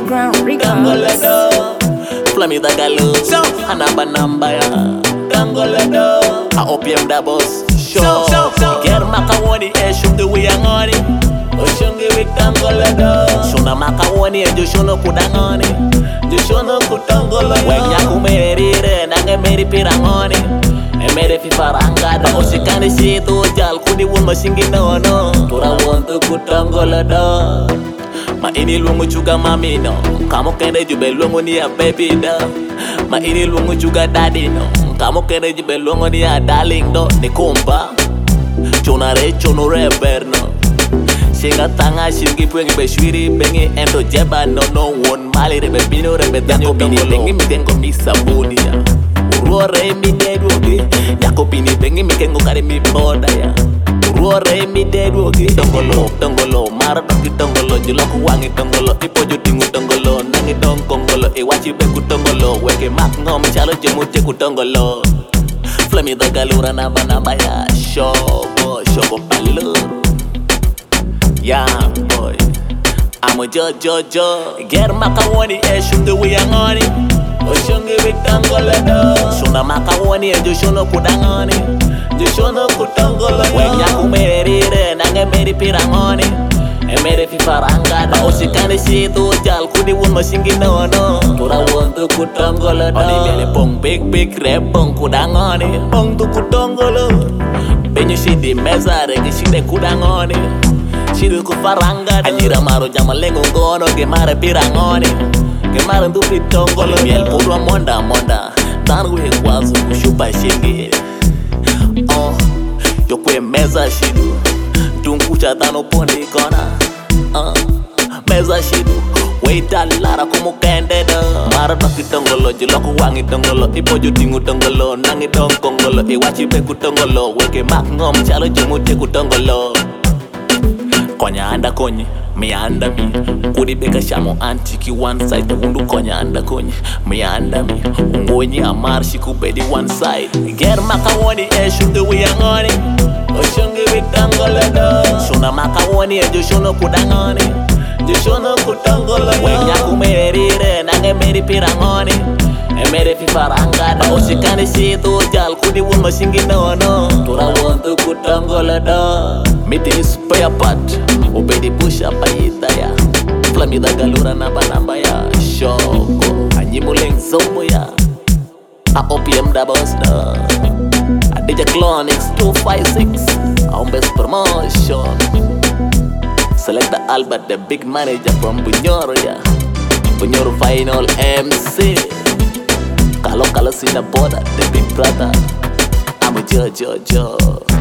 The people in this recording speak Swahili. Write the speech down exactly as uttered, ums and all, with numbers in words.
Underground Tangole Records. do Flami da galo Hanamba namba ya Tangole do A opium da boss Show Ger makawoni e shungi wiyangoni Oshungi witangole do Shuna makawoni e jushono kudangoni Jushono kutangole do Wenya kumerire nange meri pirangoni Emere fifaranga da Oshikani situ jal kudi wun mashingi nono Tura wontu kutangole do Ma ini lungu juga mami no Kamu kene jube lungu ni ya baby da Ma ini lungu juga daddy no Kamu kene jube lungu ni ya darling do Ni kumpa Chuna re chunu re berno Shinga tanga shingi puengi be shwiri bengi endo jeba no no won mali rebe bino rebe dango bini bengi mitengo mi sabuni ya Uruo re mi deduogi Yako bini bengi mikengo kare mi boda ya Ruore mi deduogi Tongolo, tongolo, mara dongi tongolo Juloku wangi tongolo, ipo jutingu tongolo Nangi dong kongolo, iwachi beku tongolo Weke mak ngom chalo jemute ku tongolo Flami da galura namba namba ya Shogo, shogo paluru Yeah boy I'm a jo jo jo Ger makawoni e shungi wiyangoni Oshungi witangole do Shuna makawoni e jushono kudangoni Jushono kutangole do Wenya kumerire nange meri pirangoni Emere fifaranga da Oshikani situ jal kudi wun mashingi nono Tura wontu kutangole do Oni mele pong big big rap pong kudangoni Pong tu kutangole Benyu shidi meza regi shide kudangoni Shidu kufaranga Anjira maro jama lengo ngono Gemare pirangoni Gemare ndu pitongolo Miel purwa monda monda Tanwe kwazo kushupa shingi Oh, yo kwe meza shidu Dunkucha tano pondi kona uh, Meza shidu Weita lara kumu kende da Mara toki tongolo Jiloku wangi tongolo Ipo jutingu tongolo Nangi dong kongolo Iwachi beku tongolo Weke mak ngom chalo jemute ku tongolo Konya anda konye, mi anda mi Kudi beka shamo antiki one side Undu konya anda konye, mi anda mi Ungonyi amar shiku bedi one side Ger makawoni e shungi wiyangoni Oshungi witangole do Shuna makawoni e jushono kudangoni Jushono kutangole do Wenya kumerire nange meri pirangoni Emere fifaranga da Oshikani situ jal kudi wun mashingi nono Tura wontu kutangole do Miti spare part Obedi push up ayita ya Flami da galura namba namba ya Shogo Anyimuleng zomo ya A O P M da boss da A D J Clonix two five six A best promotion Select the Albert the big manager from Bunyoro ya Bunyoro final M C Kalo kalo sina boda the big brother I'm a jo jo jo